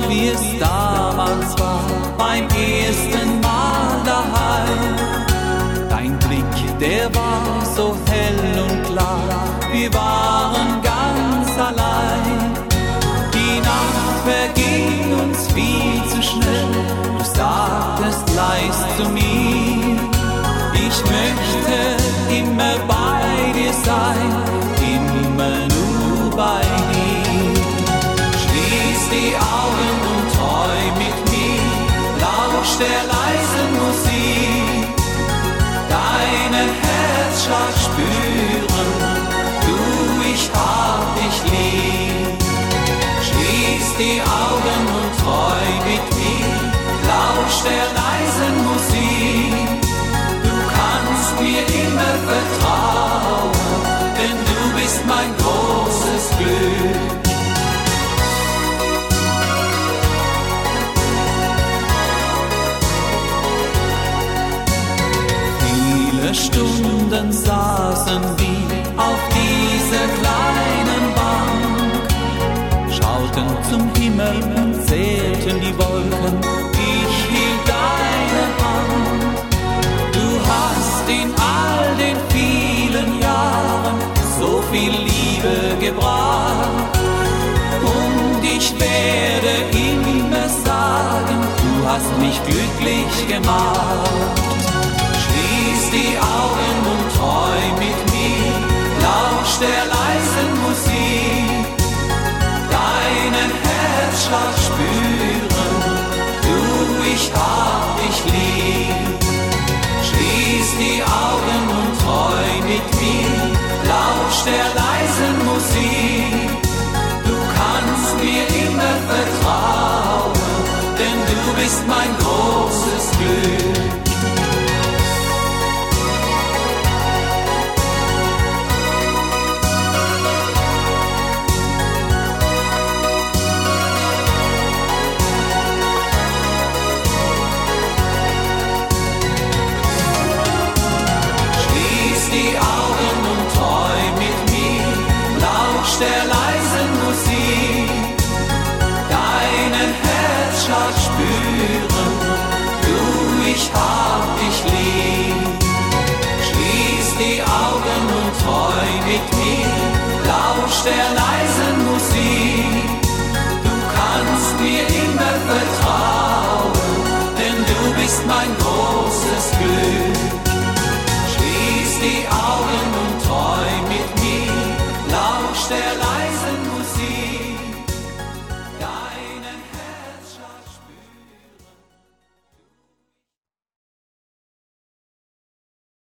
wie es damals war, beim ersten Mal daheim. Dein Blick, der war so hell und klar, wir waren ganz allein. Die Nacht verging uns viel zu schnell, du sagtest leis zu mir, ich möchte immer bei dir sein, immer nur bei dir. Schließ die Augen und träum mit mir, lausch der leisen Musik, deinen Herzschlag spüren, du, ich hab dich lieb. Schließ die Augen und träum mit mir, lausch der leisen Musik, du kannst mir immer vertrauen, denn du bist mein großes Glück. Viele Stunden saßen wir auf dieser kleinen Bank, schauten zum Himmel und zählten die Wolken, ich hielt deine Hand. Du hast in all den vielen Jahren so viel Liebe gebracht, und ich werde immer sagen, du hast mich glücklich gemacht. Schließ die Augen und träum mit mir, lausch der leisen Musik, deinen Herzschlag spüren, du, ich hab dich lieb. Schließ die Augen und träum mit mir, lausch der leisen Musik, du kannst mir immer vertrauen, denn du bist mein großes Glück. Der leisen Musik, deinen Herzschlag spüren, du, ich hab dich lieb. Schließ die Augen und träum mit mir, lausch der leisen Musik, du kannst mir immer vertrauen, denn du bist mein großes Glück. Schließ die Augen und